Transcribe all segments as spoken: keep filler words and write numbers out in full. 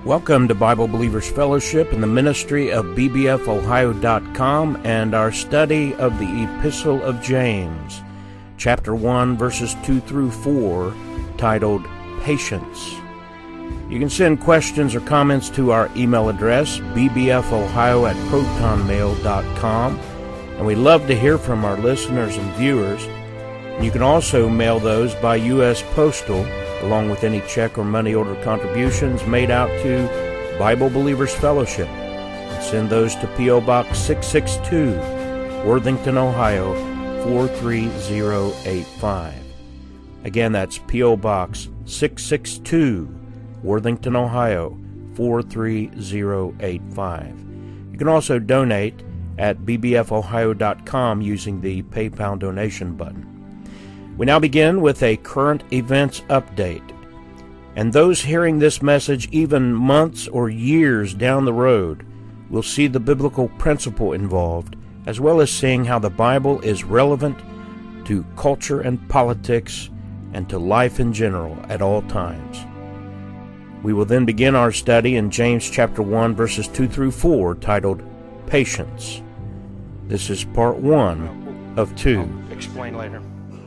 Welcome to Bible Believers Fellowship in the ministry of B B F Ohio dot com and our study of the Epistle of James, chapter one, verses two through four, titled Patience. You can send questions or comments to our email address, b b f ohio at proton mail dot com, and we love to hear from our listeners and viewers. You can also mail those by U S Postal, along with any check or money order contributions made out to Bible Believers Fellowship. And send those to P O. Box six six two, Worthington, Ohio, four three zero eight five. Again, that's P O. Box six six two, Worthington, Ohio, four three zero eight five. You can also donate at b b f ohio dot com using the PayPal donation button. We now begin with a current events update. And those hearing this message even months or years down the road will see the biblical principle involved, as well as seeing how the Bible is relevant to culture and politics and to life in general at all times. We will then begin our study in James chapter one, verses two through four, titled Patience. This is part one of two. I'll explain later.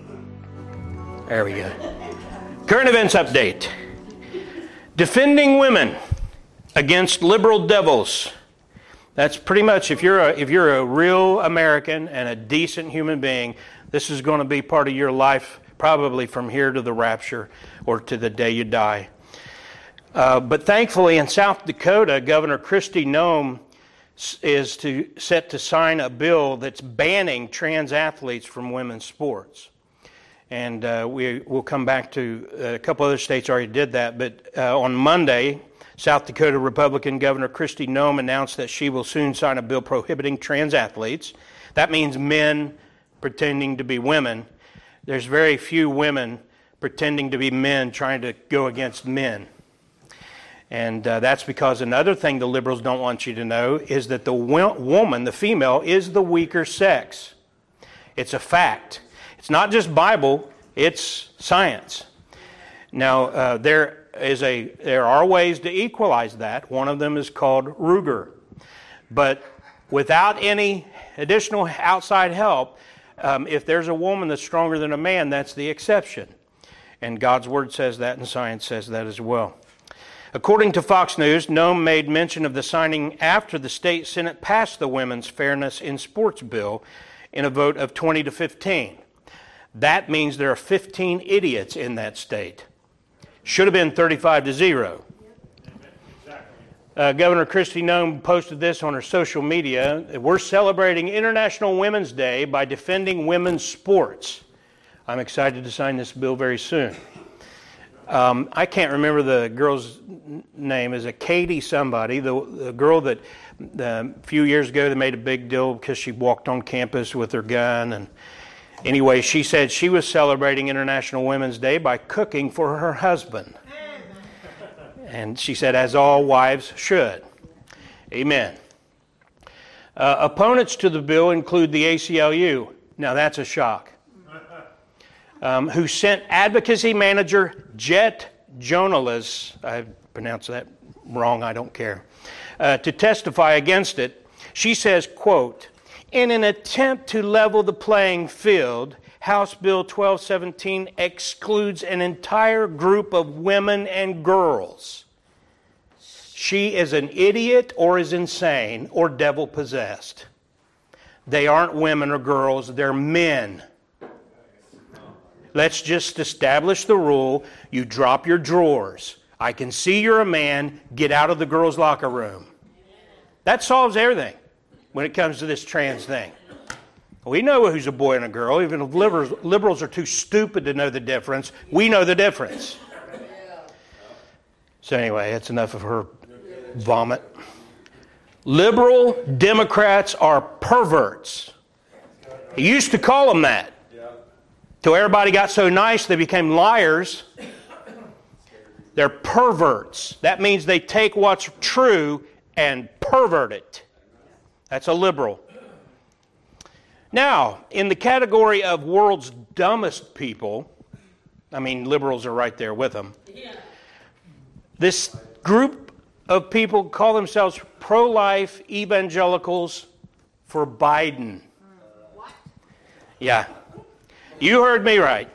There we go. Current events update. Defending women against liberal devils. That's pretty much, if you're a, if you're a real American and a decent human being, this is going to be part of your life, probably from here to the rapture or to the day you die. Uh, but thankfully, in South Dakota, Governor Kristi Noem is to, set to sign a bill that's banning trans athletes from women's sports. And uh, we will come back to uh, a couple other states already did that. But uh, on Monday, South Dakota Republican Governor Kristi Noem announced that she will soon sign a bill prohibiting trans athletes. That means men pretending to be women. There's very few women pretending to be men trying to go against men. And uh, that's because another thing the liberals don't want you to know is that the wo- woman, the female, is the weaker sex. It's a fact. It's not just Bible, it's science. Now, uh, there is a there are ways to equalize that. One of them is called Ruger. But without any additional outside help, um, if there's a woman that's stronger than a man, that's the exception. And God's Word says that, and science says that as well. According to Fox News, Noem made mention of the signing after the state Senate passed the Women's Fairness in Sports bill in a vote of twenty to fifteen. That means there are fifteen idiots in that state. Should have been thirty-five to zero. Uh, Governor Kristi Noem posted this on her social media. We're celebrating International Women's Day by defending women's sports. I'm excited to sign this bill very soon. Um, I can't remember the girl's name. Is it Katie somebody? The, the girl that uh, a few years ago they made a big deal because she walked on campus with her gun. And anyway, she said she was celebrating International Women's Day by cooking for her husband. And she said, as all wives should. Amen. Uh, opponents to the bill include the A C L U. Now that's a shock. Um, who sent advocacy manager Jet Jonalis, I pronounced that wrong, I don't care, uh, to testify against it. She says, quote, in an attempt to level the playing field, House Bill twelve seventeen excludes an entire group of women and girls. She is an idiot or is insane or devil-possessed. They aren't women or girls, they're men. Let's just establish the rule. You drop your drawers. I can see you're a man. Get out of the girls' locker room. That solves everything when it comes to this trans thing. We know who's a boy and a girl. Even if liberals, liberals are too stupid to know the difference, we know the difference. So anyway, that's enough of her vomit. Liberal Democrats are perverts. He used to call them that. Till everybody got so nice they became liars. They're perverts. That means they take what's true and pervert it. That's a liberal. Now, in the category of world's dumbest people, I mean, liberals are right there with them. This group of people who call themselves pro-life evangelicals for Biden. What? Yeah. You heard me right.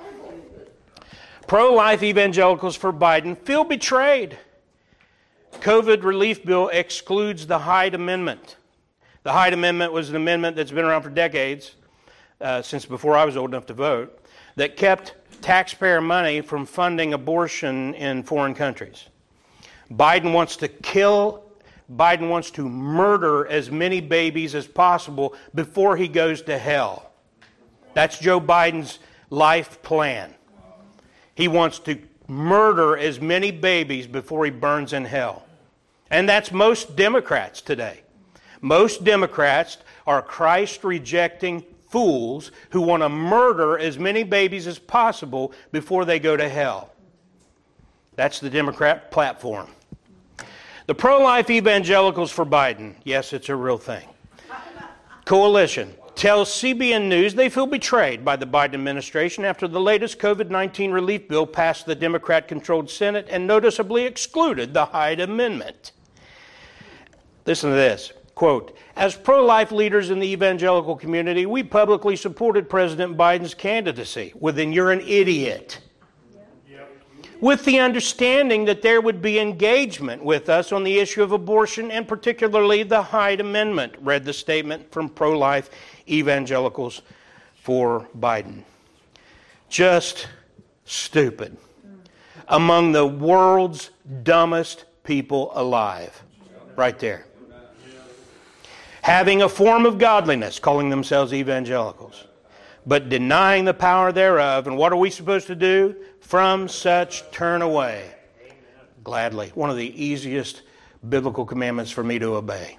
Pro-life evangelicals for Biden feel betrayed. COVID relief bill excludes the Hyde Amendment. The Hyde Amendment was an amendment that's been around for decades, uh, since before I was old enough to vote, that kept taxpayer money from funding abortion in foreign countries. Biden wants to kill, Biden wants to murder as many babies as possible before he goes to hell. That's Joe Biden's life plan. He wants to murder as many babies before he burns in hell. And that's most Democrats today. Most Democrats are Christ-rejecting fools who want to murder as many babies as possible before they go to hell. That's the Democrat platform. The pro-life evangelicals for Biden, yes, it's a real thing. Coalition tells C B N News they feel betrayed by the Biden administration after the latest COVID nineteen relief bill passed the Democrat-controlled Senate and noticeably excluded the Hyde Amendment. Listen to this. Quote, as pro-life leaders in the evangelical community, we publicly supported President Biden's candidacy. Well, then you're an idiot. With the understanding that there would be engagement with us on the issue of abortion and particularly the Hyde Amendment, read the statement from pro-life evangelicals for Biden. Just stupid. Among the world's dumbest people alive. Right there. Having a form of godliness, calling themselves evangelicals, but denying the power thereof. And what are we supposed to do? From such turn away. Gladly. One of the easiest biblical commandments for me to obey.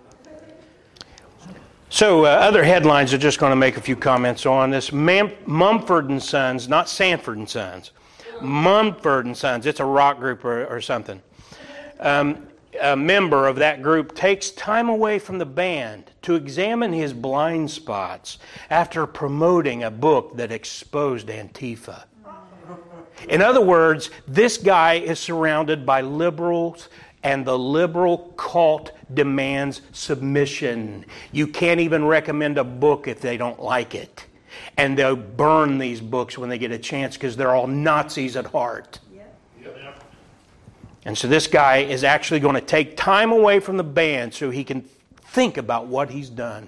So uh, other headlines are just going to make a few comments on this. Mam- Mumford and Sons, not Sanford and Sons. Mumford and Sons. It's a rock group or, or something. Um, a member of that group takes time away from the band to examine his blind spots after promoting a book that exposed Antifa. In other words, this guy is surrounded by liberals, and the liberal cult demands submission. You can't even recommend a book if they don't like it. And they'll burn these books when they get a chance because they're all Nazis at heart. And so this guy is actually going to take time away from the band so he can think about what he's done.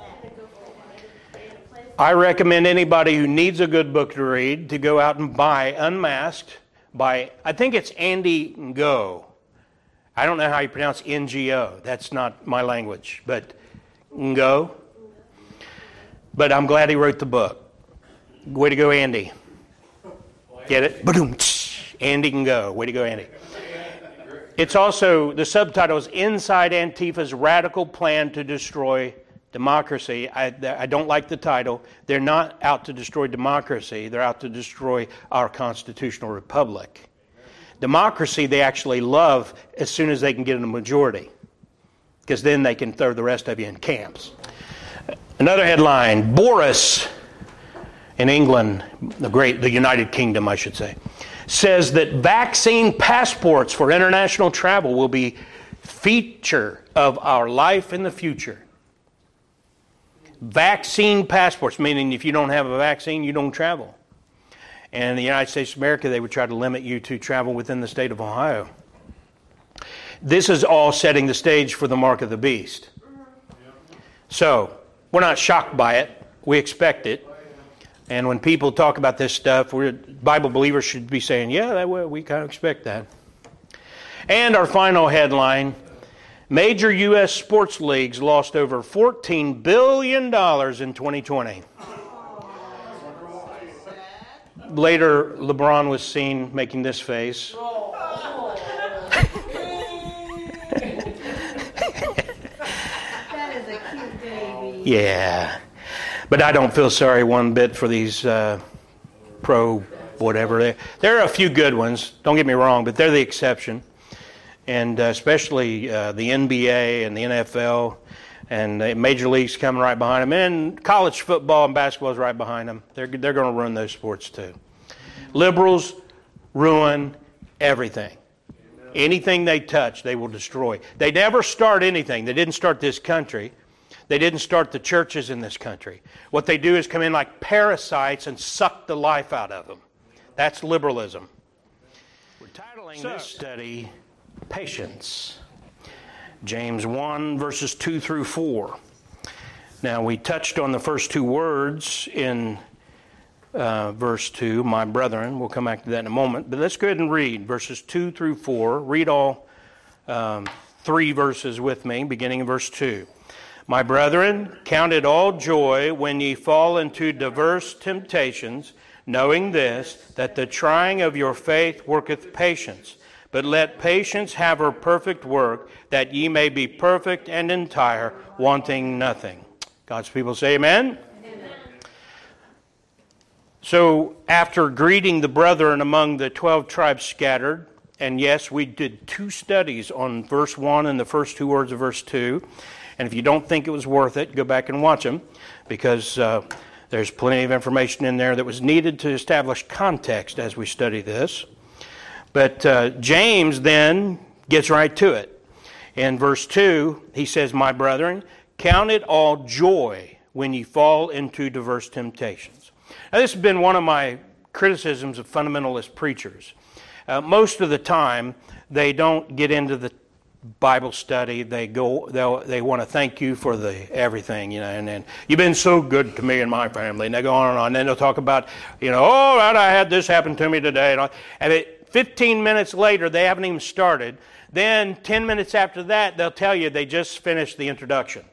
I recommend anybody who needs a good book to read to go out and buy Unmasked by, I think it's Andy Ngo. I don't know how you pronounce N G O. That's not my language, but Ngo. But I'm glad he wrote the book. Way to go, Andy. Get it? Ba-doom. Andy Ngo. Way to go, Andy. It's also, the subtitle is Inside Antifa's Radical Plan to Destroy Democracy. I, I don't like the title. They're not out to destroy democracy. They're out to destroy our constitutional republic. Democracy they actually love as soon as they can get in a majority, because then they can throw the rest of you in camps. Another headline, Boris in England, the great, the United Kingdom, I should say, says that vaccine passports for international travel will be feature of our life in the future. Vaccine passports, meaning if you don't have a vaccine, you don't travel. And in the United States of America, they would try to limit you to travel within the state of Ohio. This is all setting the stage for the mark of the beast. So, we're not shocked by it. We expect it. And when people talk about this stuff, we're, Bible believers should be saying, yeah, that, we kind of expect that. And our final headline, major U S sports leagues lost over fourteen billion dollars in twenty twenty. Later, LeBron was seen making this face. That is a cute baby. Yeah. But I don't feel sorry one bit for these uh, pro whatever. There are a few good ones, don't get me wrong, but they're the exception. And uh, especially uh, the N B A and the N F L and the major leagues coming right behind them. And college football and basketball is right behind them. They're, they're going to ruin those sports too. Liberals ruin everything. Anything they touch, they will destroy. They never start anything. They didn't start this country. They didn't start the churches in this country. What they do is come in like parasites and suck the life out of them. That's liberalism. We're titling so, this study, Patience. James one, verses two through four. Now, we touched on the first two words in uh, verse two, my brethren. We'll come back to that in a moment. But let's go ahead and read verses two through four. Read all um, three verses with me, beginning in verse two. My brethren, count it all joy when ye fall into diverse temptations, knowing this, that the trying of your faith worketh patience. But let patience have her perfect work, that ye may be perfect and entire, wanting nothing. God's people say amen? Amen. So after greeting the brethren among the twelve tribes scattered, and yes, we did two studies on verse one and the first two words of verse two. And if you don't think it was worth it, go back and watch them, because uh, there's plenty of information in there that was needed to establish context as we study this. But uh, James then gets right to it. In verse two, he says, my brethren, count it all joy when ye fall into diverse temptations. Now, this has been one of my criticisms of fundamentalist preachers. Uh, most of the time, they don't get into the Bible study. They go. They they want to thank you for the everything, you know, and then you've been so good to me and my family. And they go on and on. And then they'll talk about, you know, oh, I had this happen to me today, and, all, and it, fifteen minutes later, they haven't even started. Then ten minutes after that, they'll tell you they just finished the introduction.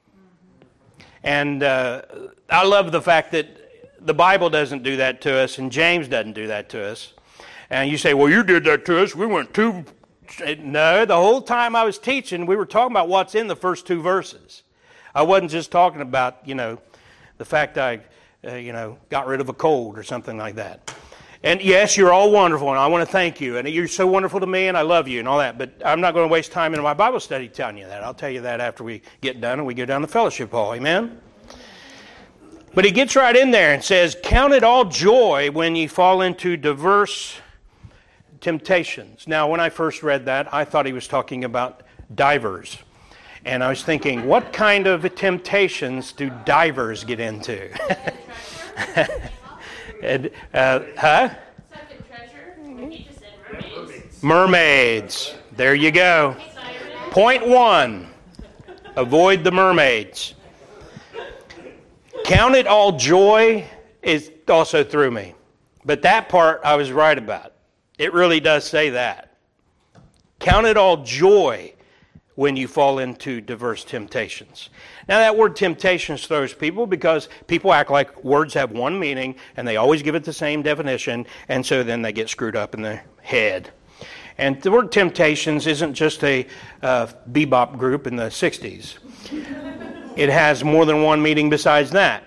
And uh, I love the fact that the Bible doesn't do that to us, and James doesn't do that to us. And you say, well, you did that to us. We went too. No, the whole time I was teaching, we were talking about what's in the first two verses. I wasn't just talking about, you know, the fact I, uh, you know, got rid of a cold or something like that. And yes, you're all wonderful, and I want to thank you, and you're so wonderful to me, and I love you, and all that. But I'm not going to waste time in my Bible study telling you that. I'll tell you that after we get done and we go down the fellowship hall. Amen? But he gets right in there and says, count it all joy when ye fall into diverse temptations. Now, when I first read that, I thought he was talking about divers. And I was thinking, what kind of temptations do divers get into? and, uh, huh? Second treasure. He just said mermaids. Mermaids. There you go. Point one. Avoid the mermaids. Count it all joy is also threw me. But that part I was right about. It really does say that. Count it all joy when you fall into diverse temptations. Now, that word temptations throws people because people act like words have one meaning and they always give it the same definition, and so then they get screwed up in their head. And the word temptations isn't just a uh, bebop group in the sixties. It has more than one meaning besides that.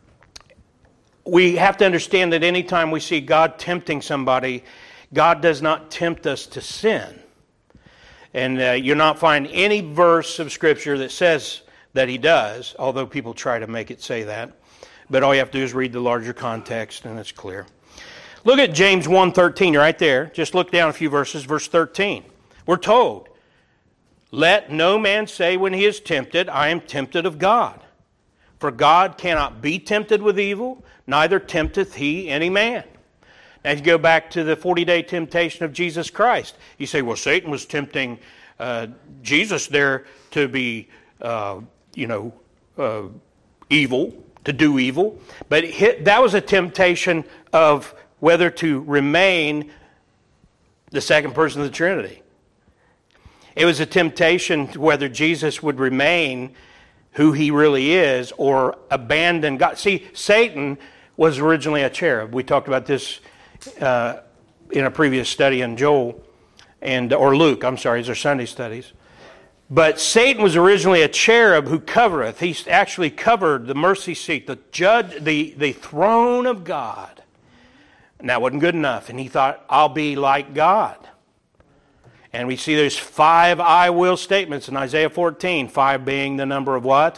We have to understand that anytime we see God tempting somebody, God does not tempt us to sin. And uh, you'll not find any verse of Scripture that says that he does, although people try to make it say that. But all you have to do is read the larger context, and it's clear. Look at James one thirteen, right there. Just look down a few verses, verse thirteen. We're told, let no man say when he is tempted, I am tempted of God. For God cannot be tempted with evil, neither tempteth he any man. Now, if you go back to the forty-day temptation of Jesus Christ, you say, well, Satan was tempting uh, Jesus there to be, uh, you know, uh, evil, to do evil. But it, that was a temptation of whether to remain the second person of the Trinity. It was a temptation to whether Jesus would remain who he really is or abandon God. See, Satan was originally a cherub. We talked about this Uh, in a previous study in Joel, and or Luke, I'm sorry, these are Sunday studies. But Satan was originally a cherub who covereth. He actually covered the mercy seat, the judge, the, the throne of God. And that wasn't good enough. And he thought, I'll be like God. And we see there's five I will statements in Isaiah fourteen, five being the number of what?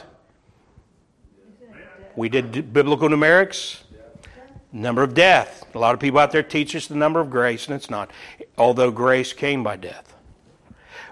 We did biblical numerics. Number of death. A lot of people out there teach us the number of grace, and it's not. Although grace came by death.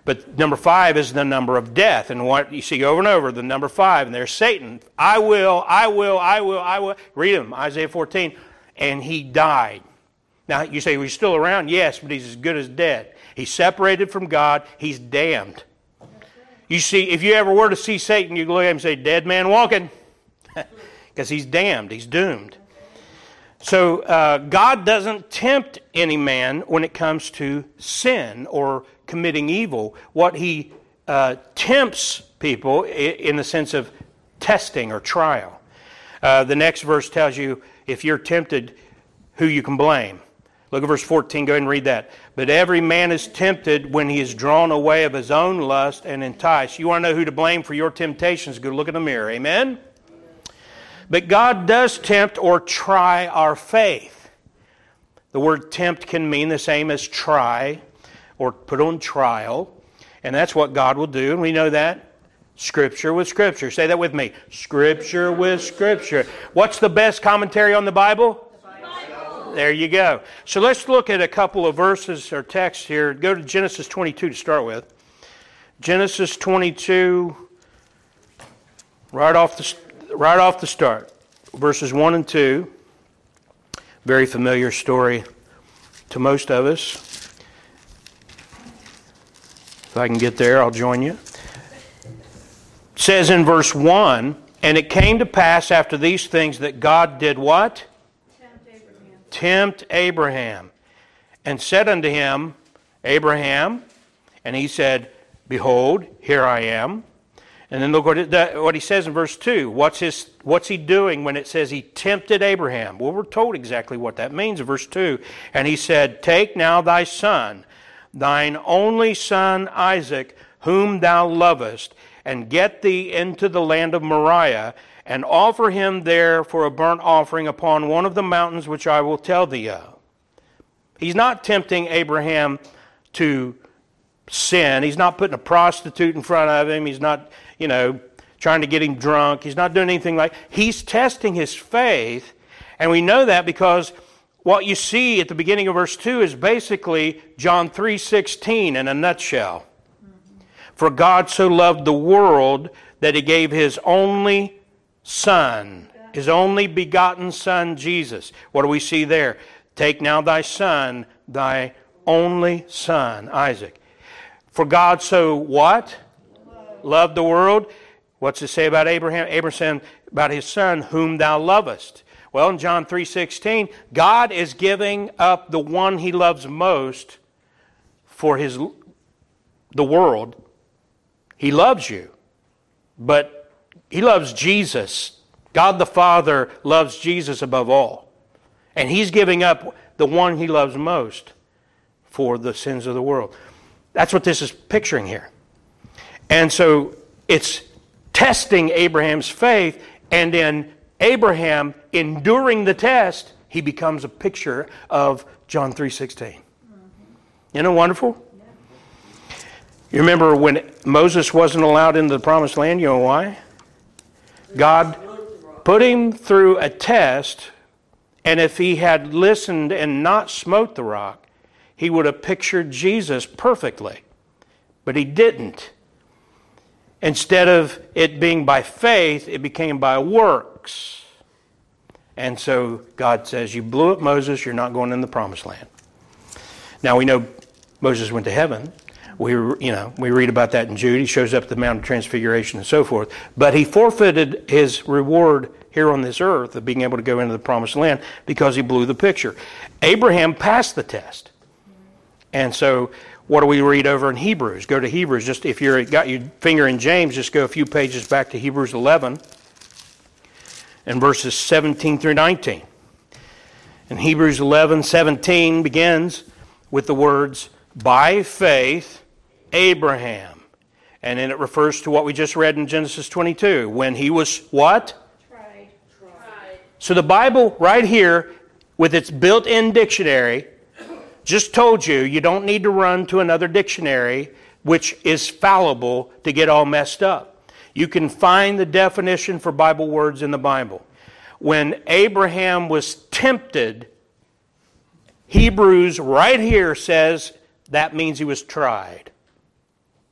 But number five is the number of death. And what you see over and over, the number five, and there's Satan. I will, I will, I will, I will. Read him, Isaiah fourteen. And he died. Now, you say, well, he's still around? Yes, but he's as good as dead. He's separated from God. He's damned. You see, if you ever were to see Satan, you look at him and say, dead man walking. Because he's damned. He's doomed. So uh, God doesn't tempt any man when it comes to sin or committing evil. What he uh, tempts people in the sense of testing or trial. Uh, the next verse tells you if you're tempted, who you can blame. Look at verse fourteen. Go ahead and read that. But every man is tempted when he is drawn away of his own lust and enticed. You want to know who to blame for your temptations? Go look in the mirror. Amen? But God does tempt or try our faith. The word tempt can mean the same as try or put on trial. And that's what God will do. And we know that. Scripture with Scripture. Say that with me. Scripture with Scripture. What's the best commentary on the Bible? The Bible. There you go. So let's look at a couple of verses or texts here. Go to Genesis twenty-two to start with. Genesis twenty-two, right off the right off the start. Verses one and two. Very familiar story to most of us. If I can get there, I'll join you. It says in verse one, and it came to pass after these things that God did what? Tempt Abraham. Tempt Abraham. And said unto him, Abraham, and he said, behold, here I am. And then look what, it, what he says in verse two. What's, his, what's he doing when it says he tempted Abraham? Well, we're told exactly what that means in verse two. And he said, take now thy son, thine only son Isaac, whom thou lovest, and get thee into the land of Moriah, and offer him there for a burnt offering upon one of the mountains which I will tell thee of. He's not tempting Abraham to sin. He's not putting a prostitute in front of him. He's not, you know, trying to get him drunk. He's not doing anything like that. He's testing his faith, and we know that because what you see at the beginning of verse two is basically John three sixteen in a nutshell. For God so loved the world that he gave his only son, his only begotten son, Jesus. What do we see there? Take now thy son, thy only son, Isaac. For God so what? Love. Loved the world. What's it say about Abraham? Abraham about his son, whom thou lovest. Well, in John three sixteen, God is giving up the one he loves most for his the world. He loves you, but he loves Jesus. God the Father loves Jesus above all. And he's giving up the one he loves most for the sins of the world. That's what this is picturing here. And so it's testing Abraham's faith, and in Abraham enduring the test, he becomes a picture of John three sixteen. Isn't it wonderful? You remember when Moses wasn't allowed into the promised land, you know why? God put him through a test, and if he had listened and not smote the rock, he would have pictured Jesus perfectly. But he didn't. Instead of it being by faith, it became by works. And so God says, you blew it, Moses, you're not going in the promised land. Now we know Moses went to heaven. We, you know, we read about that in Jude. He shows up at the Mount of Transfiguration and so forth. But he forfeited his reward here on this earth of being able to go into the promised land because he blew the picture. Abraham passed the test. And so what do we read over in Hebrews? Go to Hebrews. Just if you've got your finger in James, just go a few pages back to Hebrews eleven and verses seventeen through nineteen. And Hebrews eleven seventeen begins with the words, by faith, Abraham. And then it refers to what we just read in Genesis twenty-two. When he was what? Tried. Tried. So the Bible right here, with its built-in dictionary, just told you you don't need to run to another dictionary, which is fallible, to get all messed up. You can find the definition for Bible words in the Bible. When Abraham was tempted, Hebrews right here says that means he was tried.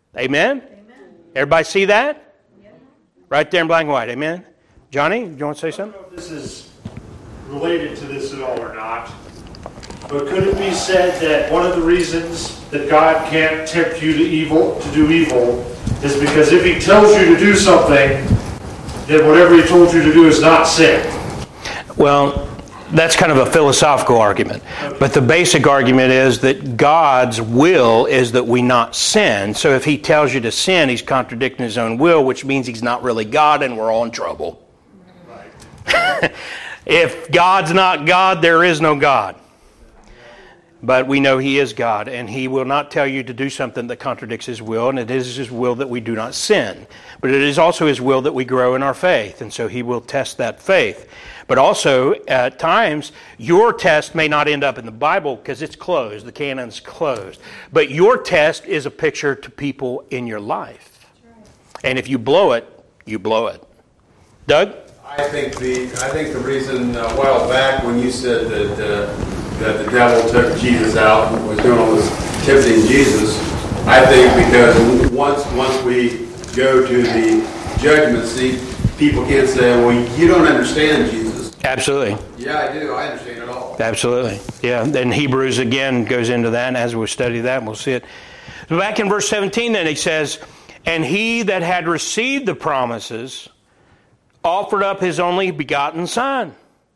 Amen? Everybody see that? Right there in black and white. Amen? Johnny, you want to say something? I don't know if this is related to this at all or not, but could it be said that one of the reasons that God can't tempt you to evil, to do evil, is because if He tells you to do something, then whatever He told you to do is not sin? Well, that's kind of a philosophical argument. But the basic argument is that God's will is that we not sin. So if He tells you to sin, He's contradicting His own will, which means He's not really God and we're all in trouble. Right. If God's not God, there is no God. But we know He is God, and He will not tell you to do something that contradicts His will, and it is His will that we do not sin. But it is also His will that we grow in our faith, and so He will test that faith. But also, at times, your test may not end up in the Bible because it's closed, the canon's closed. But your test is a picture to people in your life. And if you blow it, you blow it. Doug? I think the I think the reason a while back when you said that uh, that the devil took Jesus out and was doing all this tempting Jesus, I think because once once we go to the judgment seat, people can't say, "Well, you don't understand Jesus." Absolutely. Yeah, I do. I understand it all. Absolutely. Yeah. Then Hebrews again goes into that, and as we study that, we'll see it. So back in verse seventeen, then he says, "And he that had received the promises offered up his only begotten son."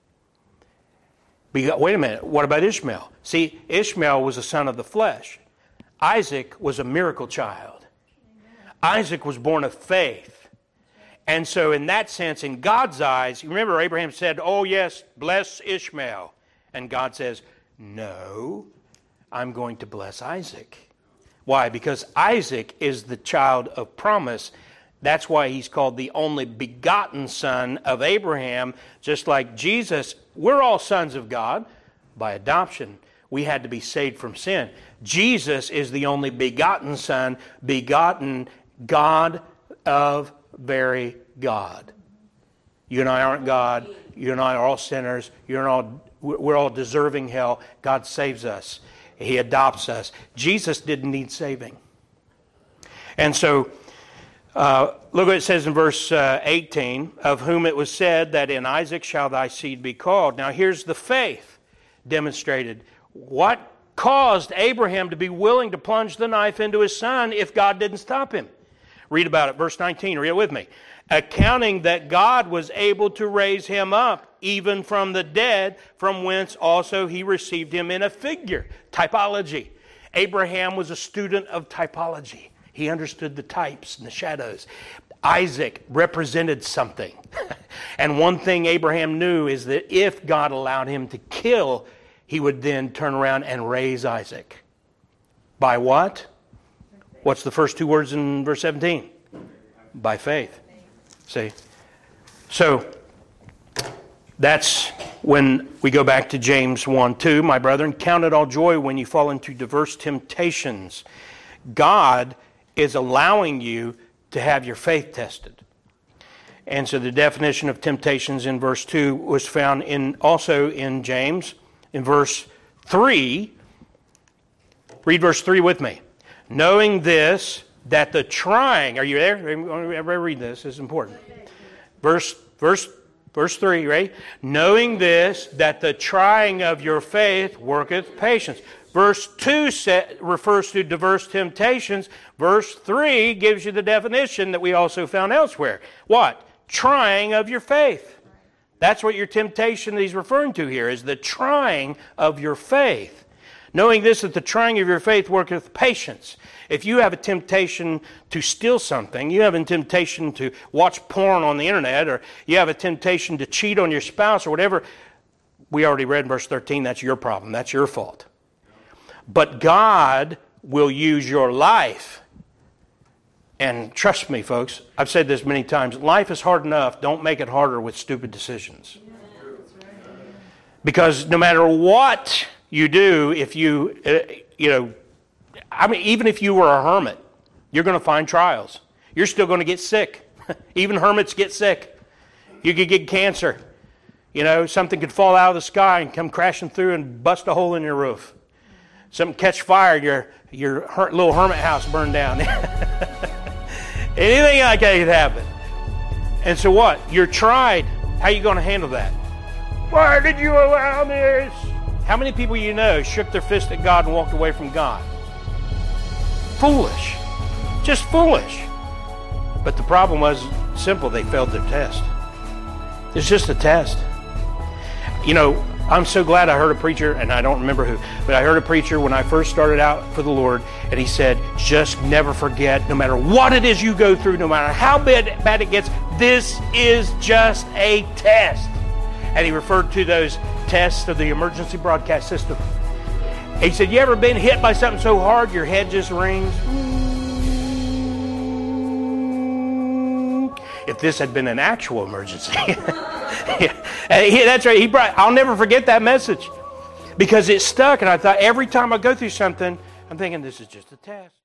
Wait a minute, what about Ishmael? See, Ishmael was a son of the flesh. Isaac was a miracle child. Isaac was born of faith. And so in that sense, in God's eyes, you remember Abraham said, "Oh yes, bless Ishmael." And God says, "No, I'm going to bless Isaac." Why? Because Isaac is the child of promise. That's why he's called the only begotten son of Abraham. Just like Jesus, we're all sons of God by adoption. We had to be saved from sin. Jesus is the only begotten son, begotten God of very God. You and I aren't God. You and I are all sinners. You're all, we're all deserving hell. God saves us. He adopts us. Jesus didn't need saving. And so, uh, look what it says in verse uh, eighteen, "Of whom it was said that in Isaac shall thy seed be called." Now here's the faith demonstrated. What caused Abraham to be willing to plunge the knife into his son if God didn't stop him? Read about it, verse nineteen, read it with me. "Accounting that God was able to raise him up, even from the dead, from whence also he received him in a figure." Typology. Abraham was a student of typology. He understood the types and the shadows. Isaac represented something. And one thing Abraham knew is that if God allowed him to kill, he would then turn around and raise Isaac. By what? What's the first two words in verse seventeen? By faith. See? So, that's when we go back to James one two. "My brethren, count it all joy when you fall into diverse temptations." God is allowing you to have your faith tested. And so the definition of temptations in verse two was found in also in James. In verse three, read verse three with me. "Knowing this, that the trying," are you there? Everybody read this, it's important. Verse, verse, verse three, right? "Knowing this, that the trying of your faith worketh patience." Verse two set, refers to diverse temptations. Verse three gives you the definition that we also found elsewhere. What? Trying of your faith. That's what your temptation that he's referring to here is the trying of your faith. "Knowing this, that the trying of your faith worketh patience." If you have a temptation to steal something, you have a temptation to watch porn on the internet, or you have a temptation to cheat on your spouse or whatever, we already read in verse thirteen, that's your problem. That's your fault. But God will use your life. And trust me, folks, I've said this many times, life is hard enough. Don't make it harder with stupid decisions. Because no matter what you do, if you, uh, you know, I mean, even if you were a hermit, you're going to find trials. You're still going to get sick. Even hermits get sick. You could get cancer. You know, something could fall out of the sky and come crashing through and bust a hole in your roof. something catch fire, your your her, little hermit house burned down. Anything like that could happen. And so what? You're tried. How are you going to handle that? Why did you allow this? How many people you know shook their fist at God and walked away from God? Foolish. Just foolish. But the problem was simple. They failed their test. It's just a test. You know, I'm so glad I heard a preacher, and I don't remember who, but I heard a preacher when I first started out for the Lord, and he said, just never forget, no matter what it is you go through, no matter how bad, bad it gets, this is just a test. And he referred to those tests of the emergency broadcast system. He said, you ever been hit by something so hard your head just rings? If this had been an actual emergency. Yeah. He, that's right. He brought, I'll never forget that message because it stuck. And I thought every time I go through something, I'm thinking this is just a test.